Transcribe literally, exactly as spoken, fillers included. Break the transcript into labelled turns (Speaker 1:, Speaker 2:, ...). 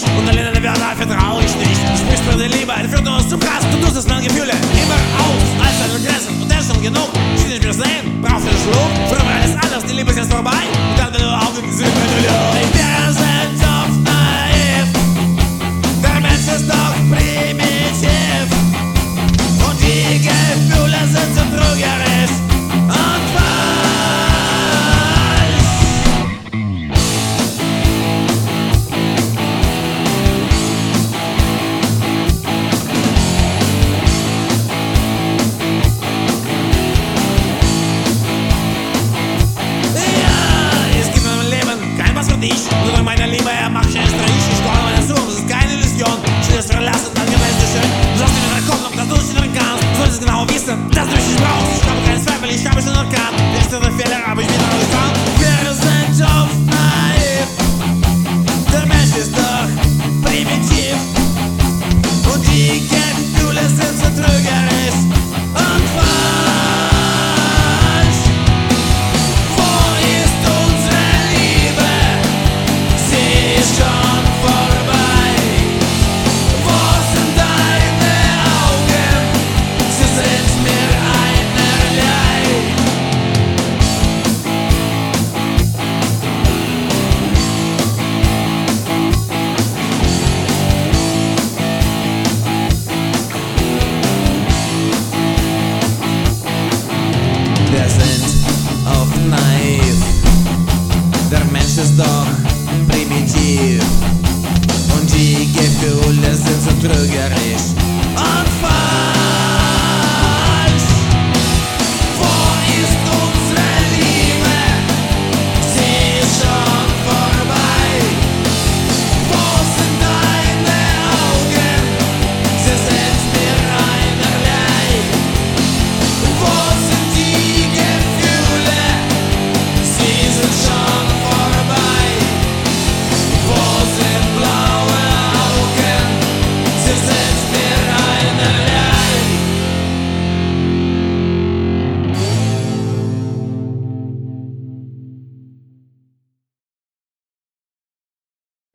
Speaker 1: Und der Länder werden vertraue ich nicht. Du sprichst mir die Liebe, die führt uns zum Krass. Du tust es meine Gefühle immer aus, als deine Grenzen. Und das ist schon genug. Sie nicht mehr sehen, brauchst du den Schluck. Früher war alles anders, die Liebe ist jetzt vorbei.